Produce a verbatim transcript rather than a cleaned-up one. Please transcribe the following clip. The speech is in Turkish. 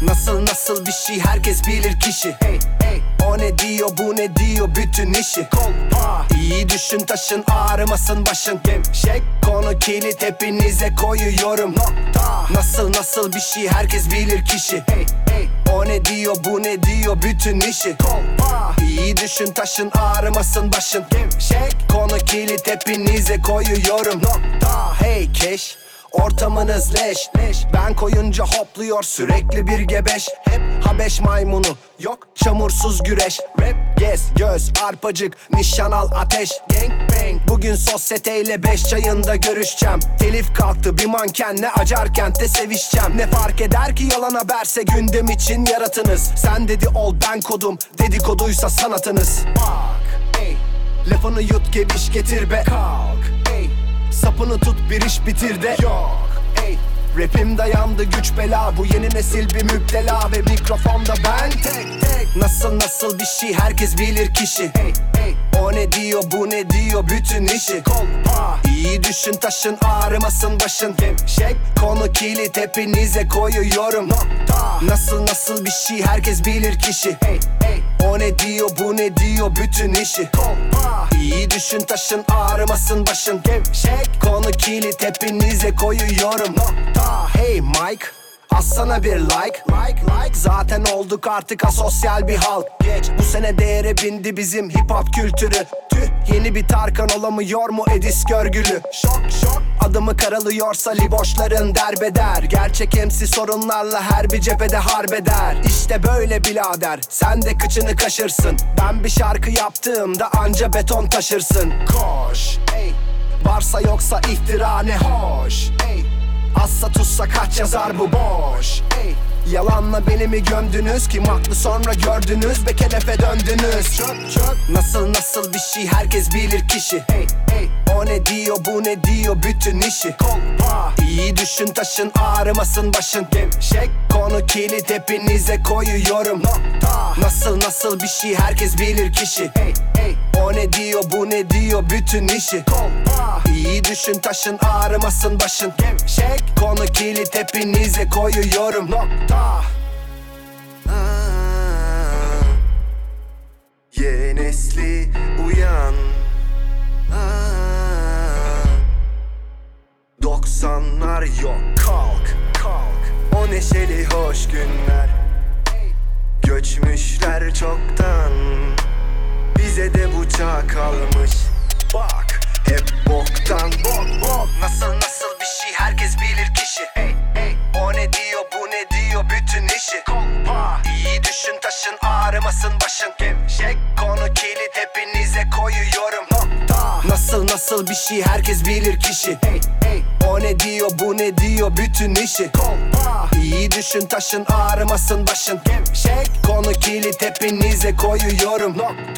Nasıl nasıl bir şey herkes bilir kişi. Hey hey, o ne diyor bu ne diyor bütün işi. Kolpa, İyi düşün taşın ağrımasın başın. Gevşek konu kilit hepinize koyuyorum nokta. Nasıl nasıl bir şey herkes bilir kişi. Hey hey, o ne diyor bu ne diyor bütün işi. Kolpa, İyi düşün taşın ağrımasın başın. Gevşek konu kilit hepinize koyuyorum nokta. Hey keş, ortamınız leş leş. Ben koyunca hopluyor sürekli bir gebeş. Hep Habeş maymunu, yok çamursuz güreş. Rap gez göz arpacık nişan al ateş. Gang bang, bugün sosyeteyle beş çayında görüşeceğim. Telif kalktı bir mankenle acar kentte sevişeceğim. Ne fark eder ki yalan haberse gündem için yaratınız. Sen dedi ol ben kodum, dedikoduysa sanatınız. Bak ey, lafını yut geviş getir be. Kalk ey, sapını tut bir iş bitir de. Yok ey, rapim dayandı güç bela. Bu yeni nesil bir müptela ve mikrofonda ben tek tek. Nasıl nasıl bir şey herkes bilir kişi. Hey hey, o ne diyor bu ne diyor bütün işi. Kolpa, İyi düşün taşın ağrımasın başın. Gevşek konu kilit hepinize koyuyorum nokta. Nasıl nasıl bir şey herkes bilir kişi. Hey hey, o ne diyor bu ne diyor bütün işi. Kolpa, İyi düşün taşın ağrımasın başın. Gevşek konu kilit hepinize koyuyorum nokta. Hey Mike, atsana bir like, like, like. Zaten olduk artık asosyal bir halk. Geç, bu sene değere bindi bizim hip hop kültürü. Tüh, yeni bir Tarkan olamıyor mu Edis Görgülü? Şok şok, adımı karalıyorsa liboşların derbeder. Gerçek M C sorunlarla her bir cephede harbeder. İşte böyle birader, sen de kıçını kaşırsın. Ben bir şarkı yaptığımda anca beton taşırsın. Koş, ey, varsa yoksa iftira ne hoş, ey. Assa tutsa kaç yazar bu boş. Ey, yalanla beni mi gömdünüz? Kim haklı sonra gördünüz ve kenefe döndünüz. Çök çök, nasıl nasıl bir şey herkes bilir kişi. Hey hey, o ne diyor bu ne diyor bütün işi. Kolpa, İyi düşün taşın ağrımasın başın. Gevşek konu kilit hepinize koyuyorum nokta. Nasıl nasıl bir şey herkes bilir kişi. Hey hey, o ne diyor bu ne diyor bütün işi. Kolpa, İyi düşün taşın ağrımasın başın. Gevşek konu kilit hepinize koyuyorum nokta. Aa, Yeni nesli uyan. Aa, doksanlar yok. Kalk kalk, o neşeli hoş günler. Göçmüşler çoktan, bize de bu çağ kalmış. Bak hep boktan bok bok. Nasıl nasıl bir şey herkes bilir kişi. Hey hey, o ne diyor bu ne diyor bütün işi. Kolpa, İyi düşün taşın ağrımasın başın. Gevşek konu kilit hepinize koyuyorum nokta. Nasıl nasıl bir şey herkes bilir kişi. Hey hey, o ne diyor bu ne diyor bütün işi. Kolpa, İyi düşün taşın ağrımasın başın. Gevşek konu kilit hepinize koyuyorum nokta.